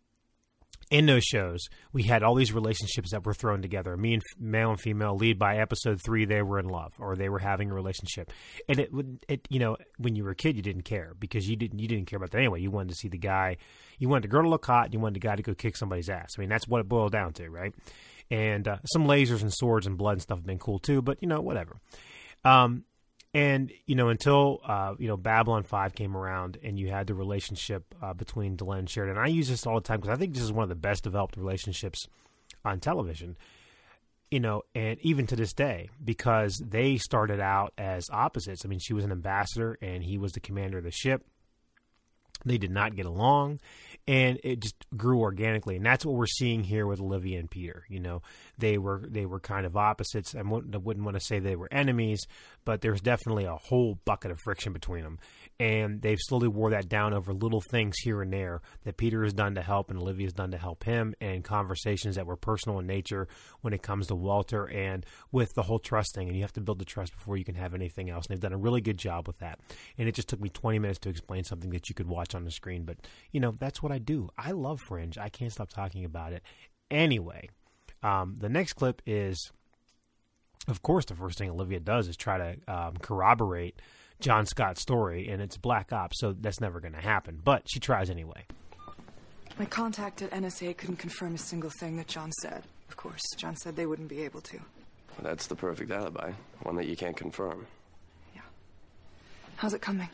in those shows, we had all these relationships that were thrown together. Me and male and female lead. By episode three, they were in love or they were having a relationship. And it would, it you know, when you were a kid, you didn't care because you didn't you didn't care about that anyway. You wanted to see the guy, you wanted the girl to look hot, and you wanted the guy to go kick somebody's ass. I mean, that's what it boiled down to, right? And uh, some lasers and swords and blood and stuff have been cool too, but you know, whatever. Um, And, you know, until, uh, you know, Babylon five came around and you had the relationship uh, between Delenn and Sheridan. I use this all the time because I think this is one of the best developed relationships on television, you know, and even to this day, because they started out as opposites. I mean, she was an ambassador and he was the commander of the ship. They did not get along, and it just grew organically. And that's what we're seeing here with Olivia and Peter. You know, they were they were kind of opposites. I wouldn't, I wouldn't want to say they were enemies, but there's definitely a whole bucket of friction between them. And they've slowly wore that down over little things here and there that Peter has done to help and Olivia has done to help him, and conversations that were personal in nature when it comes to Walter and with the whole trust thing. And you have to build the trust before you can have anything else. And they've done a really good job with that. And it just took me twenty minutes to explain something that you could watch on the screen. But, you know, that's what I do. I love Fringe. I can't stop talking about it. Anyway, um, the next clip is, of course, the first thing Olivia does is try to um, corroborate John Scott's story, and it's Black Ops, so that's never going to happen. But she tries anyway. My contact at N S A couldn't confirm a single thing that John said. Of course, John said they wouldn't be able to. Well, that's the perfect alibi, one that you can't confirm. Yeah. How's it coming?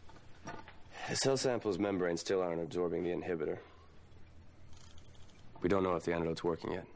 The cell sample's membranes still aren't absorbing the inhibitor. We don't know if the antidote's working yet.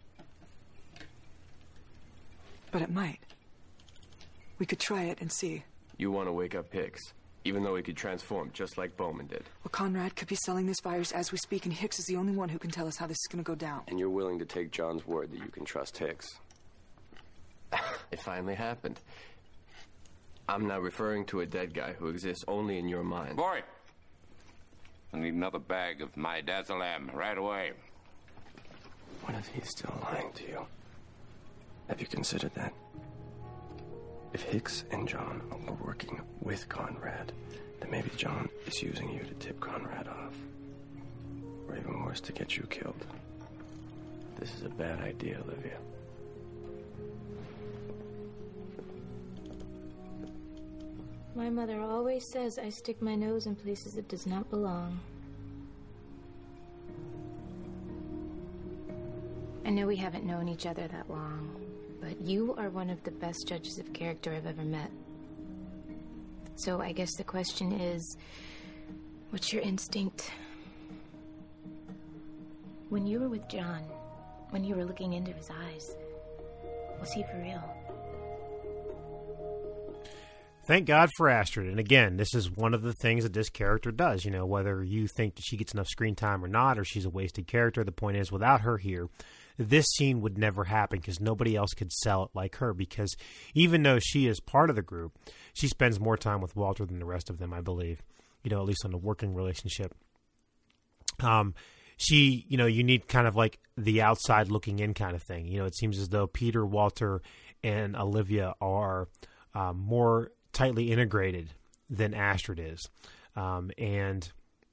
But it might. We could try it and see. You want to wake up Hicks, even though he could transform just like Bowman did. Well, Conrad could be selling this virus as we speak, and Hicks is the only one who can tell us how this is going to go down. And you're willing to take John's word that you can trust Hicks. It finally happened. I'm not referring to a dead guy who exists only in your mind. Boy, I need another bag of my Dazzle-Am right away. What if he's still lying to you? Have you considered that? If Hicks and John were working with Conrad, then maybe John is using you to tip Conrad off. Or even worse, to get you killed. This is a bad idea, Olivia. My mother always says I stick my nose in places it does not belong. I know we haven't known each other that long, but you are one of the best judges of character I've ever met. So I guess the question is, what's your instinct? When you were with John, when you were looking into his eyes, was he for real? Thank God for Astrid. And again, this is one of the things that this character does. You know, whether you think that she gets enough screen time or not, or she's a wasted character, the point is, without her here, this scene would never happen because nobody else could sell it like her. Because even though she is part of the group, she spends more time with Walter than the rest of them, I believe. You know, at least on the working relationship. Um, she, you know, you need kind of like the outside looking in kind of thing. You know, it seems as though Peter, Walter, and Olivia are um, more tightly integrated than Astrid is. Um, and,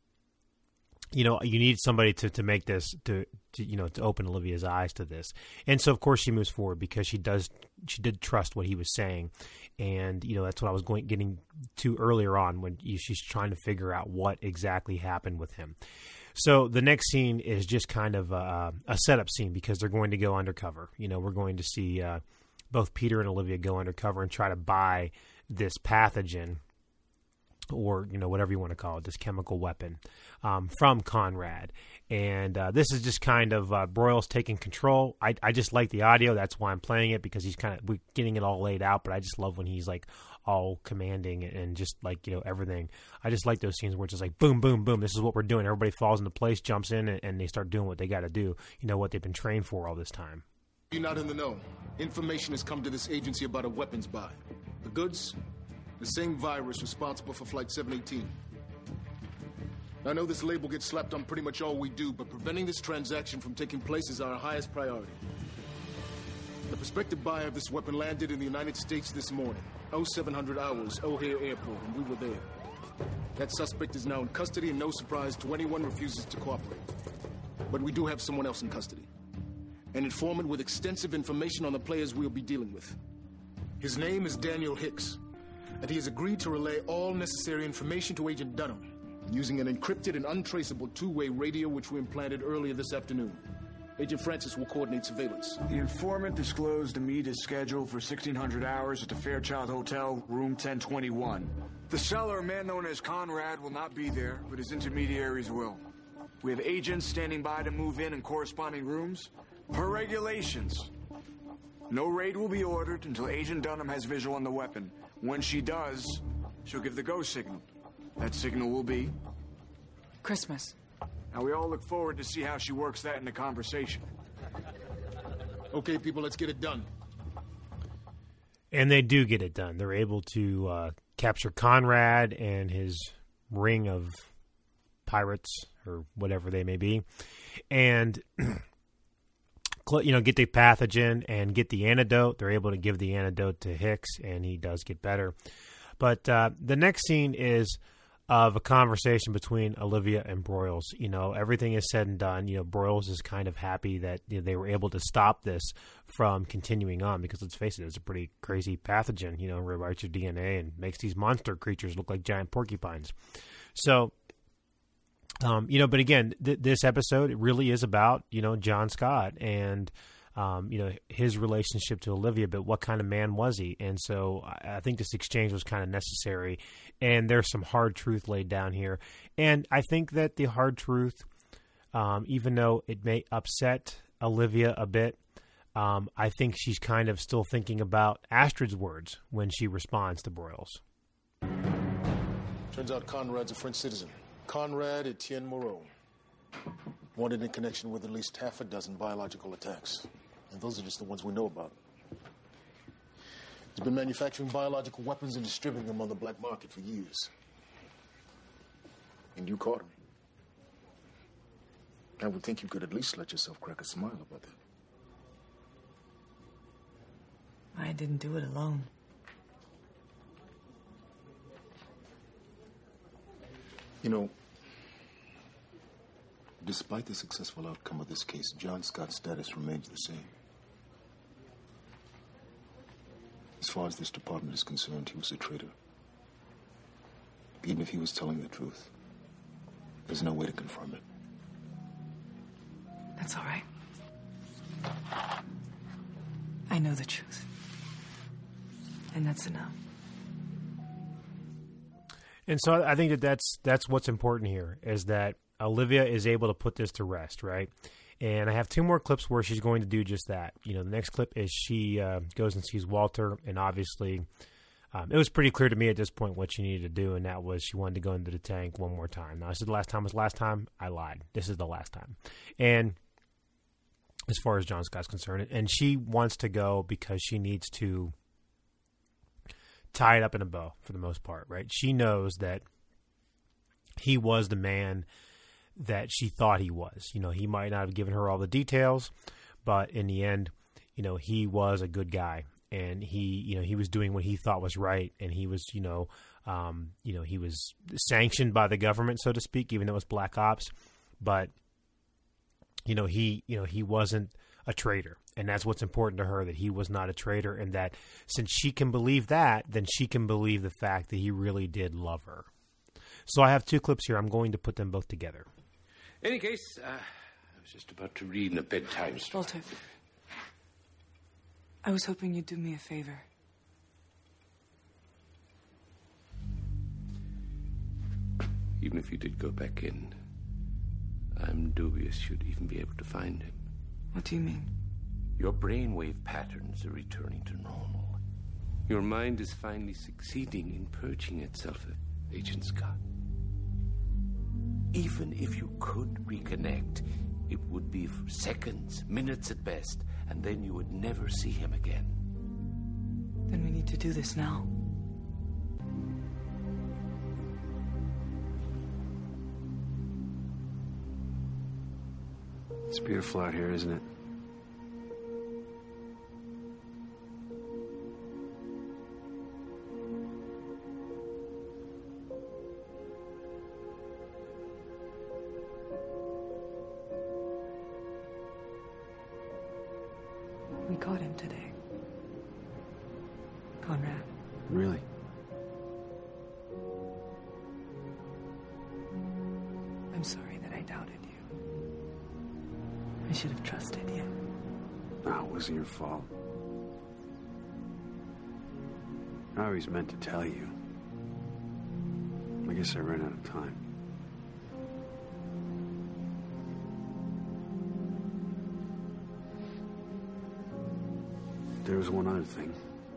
you know, you need somebody to, to make this, to, to, you know, to open Olivia's eyes to this. And so, of course, she moves forward because she does, she did trust what he was saying. And, you know, that's what I was going getting to earlier on when she's trying to figure out what exactly happened with him. So the next scene is just kind of a, a setup scene because they're going to go undercover. You know, we're going to see uh, both Peter and Olivia go undercover and try to buy this pathogen, or, you know, whatever you want to call it, this chemical weapon, um, from Conrad. And uh, this is just kind of uh, Broyles taking control. I, I just like the audio. That's why I'm playing it, because he's kind of we're getting it all laid out. But I just love when he's like all commanding and just like, you know, everything. I just like those scenes where it's just like boom, boom, boom. This is what we're doing. Everybody falls into place, jumps in, and, and they start doing what they got to do. You know, what they've been trained for all this time. You're not in the know. Information has come to this agency about a weapons buy. The goods? The same virus responsible for Flight seven eighteen. I know this label gets slapped on pretty much all we do, but preventing this transaction from taking place is our highest priority. The prospective buyer of this weapon landed in the United States this morning, oh seven hundred hours, O'Hare Airport, and we were there. That suspect is now in custody, and no surprise to anyone refuses to cooperate. But we do have someone else in custody. An informant with extensive information on the players we'll be dealing with. His name is Daniel Hicks, and he has agreed to relay all necessary information to Agent Dunham using an encrypted and untraceable two-way radio which we implanted earlier this afternoon. Agent Francis will coordinate surveillance. The informant disclosed to meet his schedule for sixteen hundred hours at the Fairchild Hotel, room ten twenty-one. The seller, a man known as Conrad, will not be there, but his intermediaries will. We have agents standing by to move in in corresponding rooms. Per regulations, no raid will be ordered until Agent Dunham has visual on the weapon. When she does, she'll give the go signal. That signal will be Christmas. Now we all look forward to see how she works that into conversation. Okay, people, let's get it done. And they do get it done. They're able to uh, capture Conrad and his ring of pirates, or whatever they may be, and you know, get the pathogen and get the antidote. They're able to give the antidote to Hicks, and he does get better. But uh, the next scene is of a conversation between Olivia and Broyles. You know, everything is said and done. You know, Broyles is kind of happy that, you know, they were able to stop this from continuing on, because let's face it, it's a pretty crazy pathogen. You know, rewrites your D N A and makes these monster creatures look like giant porcupines. So, um, you know, but again, th- this episode, it really is about, you know, John Scott and, um, you know, his relationship to Olivia, but what kind of man was he? And so I, I think this exchange was kind of necessary, and there's some hard truth laid down here. And I think that the hard truth, um, even though it may upset Olivia a bit, um, I think she's kind of still thinking about Astrid's words when she responds to Broyles. Turns out Conrad's a French citizen. Conrad Etienne Moreau. Wanted in connection with at least half a dozen biological attacks. And those are just the ones we know about. He's been manufacturing biological weapons and distributing them on the black market for years. And you caught him. I would think you could at least let yourself crack a smile about that. I didn't do it alone. You know, despite the successful outcome of this case, John Scott's status remains the same. As far as this department is concerned, he was a traitor. Even if he was telling the truth, there's no way to confirm it. That's all right. I know the truth. And that's enough. And so I think that that's, that's what's important here, is that Olivia is able to put this to rest, right? And I have two more clips where she's going to do just that. You know, the next clip is she uh, goes and sees Walter, and obviously um, it was pretty clear to me at this point what she needed to do, and that was she wanted to go into the tank one more time. Now, I said the last time was last time. I lied. This is the last time. And as far as John Scott's concerned, and she wants to go because she needs to tie it up in a bow for the most part, right? She knows that he was the man that she thought he was. You know, he might not have given her all the details, but in the end, you know, he was a good guy, and he, you know, he was doing what he thought was right, and he was, you know, um, you know, he was sanctioned by the government, so to speak, even though it was Black Ops, but you know, he, you know, he wasn't a traitor, and that's what's important to her, that he was not a traitor, and that since she can believe that, then she can believe the fact that he really did love her. So I have two clips here. I'm going to put them both together. In any case, uh, I was just about to read in a bedtime story. Walter, I was hoping you'd do me a favor. Even if you did go back in, I'm dubious you'd even be able to find him. What do you mean? Your brainwave patterns are returning to normal. Your mind is finally succeeding in purging itself of Agent Scott. Even if you could reconnect, it would be for seconds, minutes at best, and then you would never see him again. Then we need to do this now. It's beautiful out here, isn't it? We caught him today. Conrad. Really? I'm sorry that I doubted you. I should have trusted you. No, it wasn't your fault. I always meant to tell you. I guess I ran out of time. There was one other thing.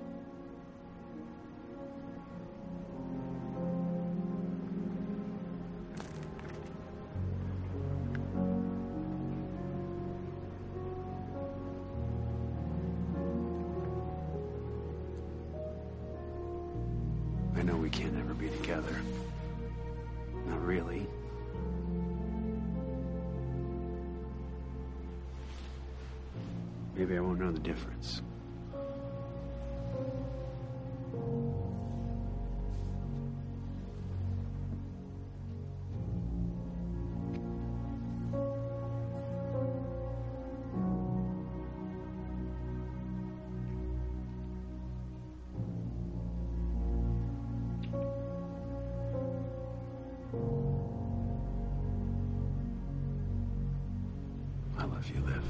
I know we can't ever be together. Not really. Maybe I won't know the difference. I love you, Liv.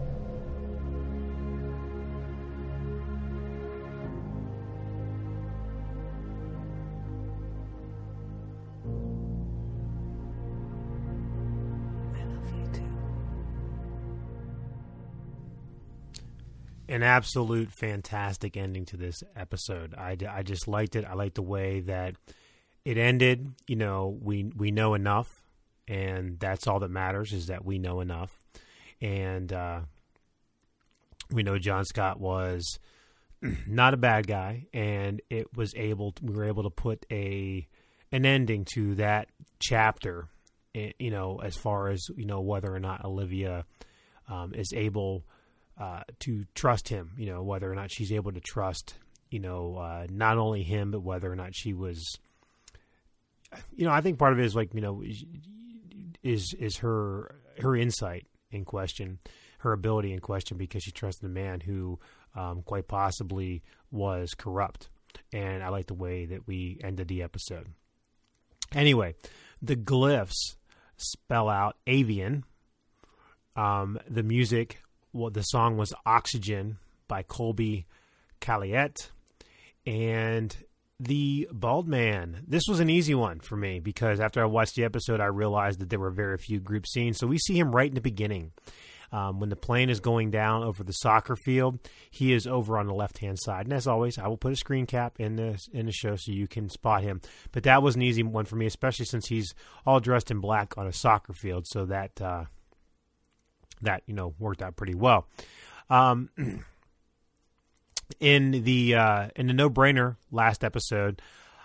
An absolute fantastic ending to this episode. I, I just liked it. I liked the way that it ended. You know, we we know enough, and that's all that matters, is that we know enough. And uh, we know John Scott was not a bad guy, and it was able to, we were able to put a an ending to that chapter. You know, as far as, you know, whether or not Olivia um, is able uh, to trust him. You know, whether or not she's able to trust, you know, uh, not only him, but whether or not she was. You know, I think part of it is like, you know, is is her her insight in question, her ability in question, because she trusted a man who um, quite possibly was corrupt. And I like the way that we ended the episode. Anyway, the glyphs spell out avian. Um, the music, well, the song was Oxygen by Colby Calliet. And the Bald Man. This was an easy one for me, because after I watched the episode, I realized that there were very few group scenes. So we see him right in the beginning. Um, when the plane is going down over the soccer field, he is over on the left-hand side. And as always, I will put a screen cap in the, in the show so you can spot him. But that was an easy one for me, especially since he's all dressed in black on a soccer field. So that, uh, that you know, worked out pretty well. Um In the uh, in the No-Brainer last episode,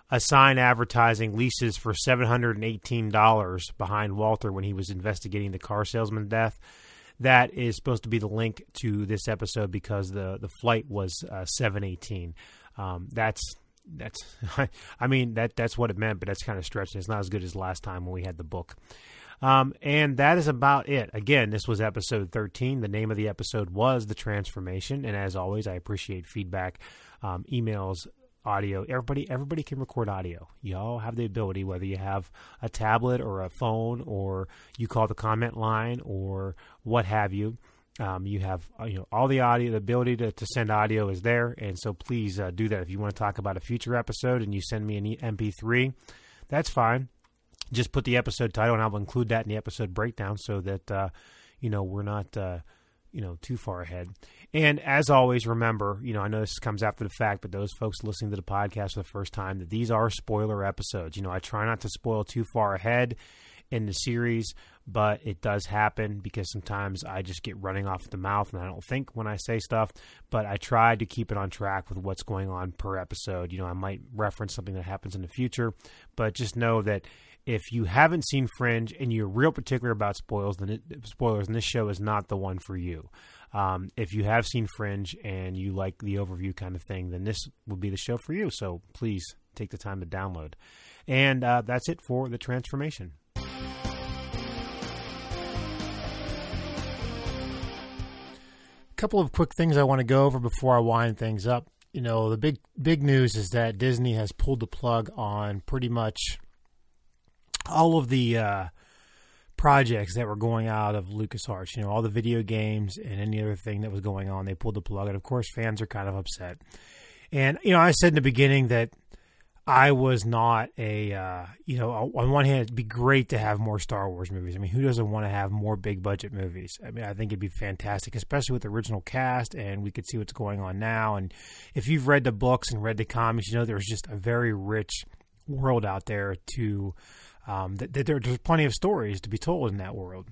a sign advertising leases for seven hundred eighteen dollars behind Walter when he was investigating the car salesman death. That is supposed to be the link to this episode because the, the flight was uh, seven eighteen. Um, that's that's I mean that that's what it meant, but that's kind of stretching. It's not as good as last time when we had the book. Um, and that is about it. Again, this was episode thirteen. The name of the episode was The Transformation. And as always, I appreciate feedback, um, emails, audio. Everybody, everybody can record audio. Y'all have the ability, whether you have a tablet or a phone, or you call the comment line, or what have you. Um, you have, you know, all the audio. The ability to, to send audio is there, and so please uh, do that. If you want to talk about a future episode and you send me an M P three, that's fine. Just put the episode title, and I'll include that in the episode breakdown so that uh, you know we're not. Uh, you know, too far ahead. And as always, remember, you know, I know this comes after the fact, but those folks listening to the podcast for the first time, that these are spoiler episodes. You know, I try not to spoil too far ahead in the series, but it does happen because sometimes I just get running off the mouth and I don't think when I say stuff, but I try to keep it on track with what's going on per episode. You know, I might reference something that happens in the future, but just know that if you haven't seen Fringe and you're real particular about spoilers, then it, spoilers, and this show is not the one for you. Um, if you have seen Fringe and you like the overview kind of thing, then this will be the show for you. So please take the time to download. And uh, that's it for The Transformation. A couple of quick things I want to go over before I wind things up. You know, the big big news is that Disney has pulled the plug on pretty much all of the uh, projects that were going out of LucasArts, you know, all the video games and any other thing that was going on, they pulled the plug. And, of course, fans are kind of upset. And, you know, I said in the beginning that I was not a, uh, you know, on one hand, it'd be great to have more Star Wars movies. I mean, who doesn't want to have more big-budget movies? I mean, I think it'd be fantastic, especially with the original cast, and we could see what's going on now. And if you've read the books and read the comics, you know there's just a very rich world out there to... Um, that, that there, there's plenty of stories to be told in that world.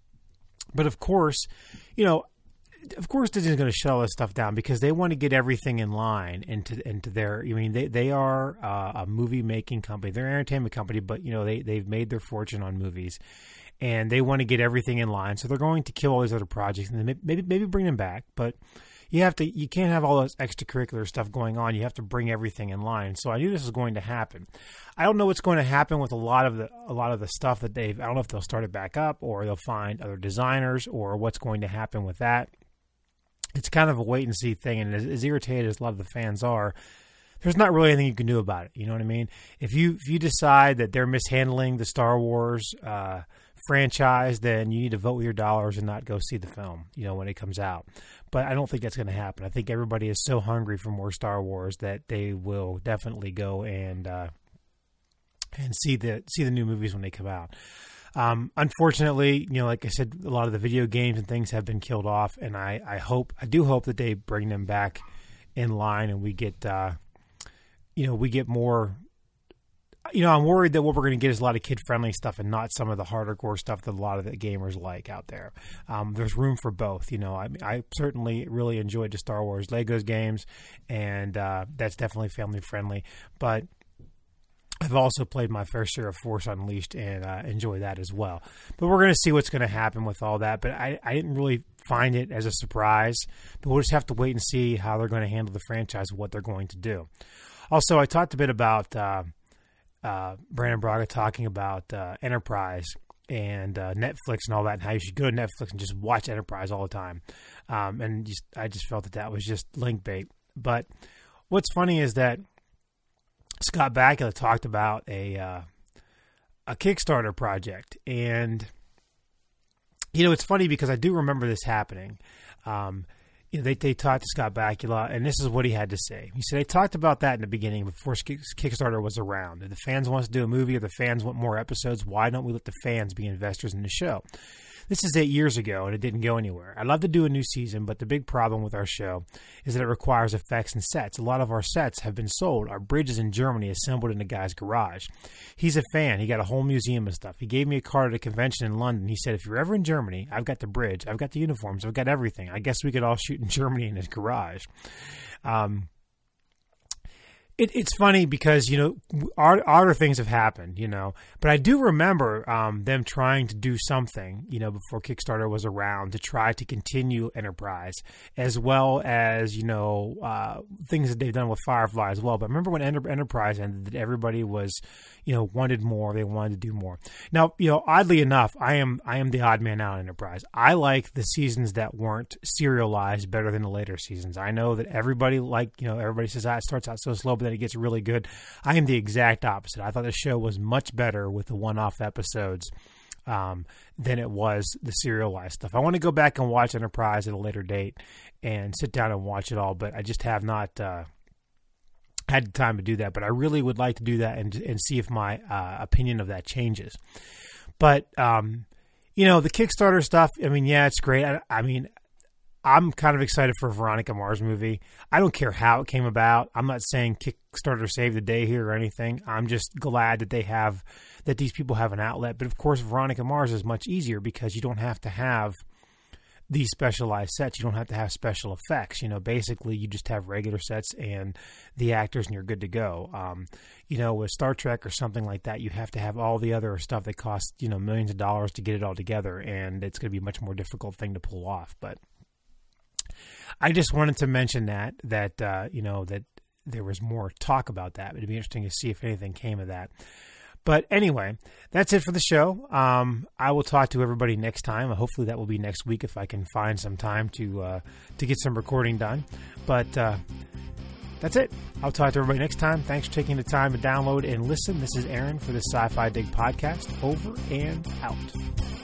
But of course, you know, of course Disney's going to shut all this stuff down because they want to get everything in line into into their. I mean, they they are uh, a movie making company. They're an entertainment company, but you know they they've made their fortune on movies, and they want to get everything in line. So they're going to kill all these other projects and then maybe maybe bring them back, but. You have to. You can't have all this extracurricular stuff going on. You have to bring everything in line. So I knew this was going to happen. I don't know what's going to happen with a lot of the a lot of the stuff that they've. I don't know if they'll start it back up or they'll find other designers or what's going to happen with that. It's kind of a wait and see thing. And as, as irritated as a lot of the fans are, there's not really anything you can do about it. You know what I mean? If you if you decide that they're mishandling the Star Wars uh, franchise, then you need to vote with your dollars and not go see the film. You know when it comes out. But I don't think that's going to happen. I think everybody is so hungry for more Star Wars that they will definitely go and uh, and see the see the new movies when they come out. Um, unfortunately, you know, like I said, a lot of the video games and things have been killed off, and I, I hope I do hope that they bring them back in line and we get uh, you know we get more. You know, I'm worried that what we're going to get is a lot of kid-friendly stuff and not some of the hardcore stuff that a lot of the gamers like out there. Um, there's room for both. You know, I, I certainly really enjoyed the Star Wars Legos games, and uh, that's definitely family-friendly. But I've also played my fair share of Force Unleashed and uh, enjoy that as well. But we're going to see what's going to happen with all that. But I, I didn't really find it as a surprise. But we'll just have to wait and see how they're going to handle the franchise and what they're going to do. Also, I talked a bit about... Uh, Uh, Brandon Braga talking about uh, Enterprise and uh, Netflix and all that, and how you should go to Netflix and just watch Enterprise all the time. Um, and just, I just felt that that was just link bait. But what's funny is that Scott Bakula talked about a uh, a Kickstarter project, and you know it's funny because I do remember this happening. Um, You know, they they talked to Scott Bakula, and this is what he had to say. He said, they talked about that in the beginning before Kickstarter was around. If the fans want us to do a movie or the fans want more episodes, why don't we let the fans be investors in the show? This is eight years ago, and it didn't go anywhere. I'd love to do a new season, but the big problem with our show is that it requires effects and sets. A lot of our sets have been sold. Our bridge is in Germany, assembled in a guy's garage. He's a fan. He got a whole museum of stuff. He gave me a card at a convention in London. He said, if you're ever in Germany, I've got the bridge. I've got the uniforms. I've got everything. I guess we could all shoot in Germany in his garage. Um, It, it's funny because, you know, odder things have happened, you know, but I do remember um, them trying to do something, you know, before Kickstarter was around to try to continue Enterprise, as well as, you know, uh, things that they've done with Firefly as well. But I remember when Enter- Enterprise ended, that everybody was, you know, wanted more. They wanted to do more. Now, you know, oddly enough, I am I am the odd man out on Enterprise. I like the seasons that weren't serialized better than the later seasons. I know that everybody like, you know, everybody says, ah, it starts out so slow, but then it gets really good. I am the exact opposite. I thought the show was much better with the one-off episodes um, than it was the serialized stuff. I want to go back and watch Enterprise at a later date and sit down and watch it all, but I just have not uh, had the time to do that. But I really would like to do that and and see if my uh, opinion of that changes. But, um, you know, the Kickstarter stuff, I mean, yeah, it's great. I, I mean, I'm kind of excited for a Veronica Mars movie. I don't care how it came about. I'm not saying Kickstarter saved the day here or anything. I'm just glad that they have, that these people have an outlet. But of course, Veronica Mars is much easier because you don't have to have these specialized sets. You don't have to have special effects. You know, basically you just have regular sets and the actors and you're good to go. Um, you know, with Star Trek or something like that, you have to have all the other stuff that costs, you know, millions of dollars to get it all together. And it's going to be a much more difficult thing to pull off. But I just wanted to mention that, that, uh, you know, that there was more talk about that. It'd be interesting to see if anything came of that. But anyway, that's it for the show. Um, I will talk to everybody next time. Hopefully that will be next week if I can find some time to, uh, to get some recording done. But, uh, that's it. I'll talk to everybody next time. Thanks for taking the time to download and listen. This is Aaron for the Sci-Fi Dig podcast. Over and out.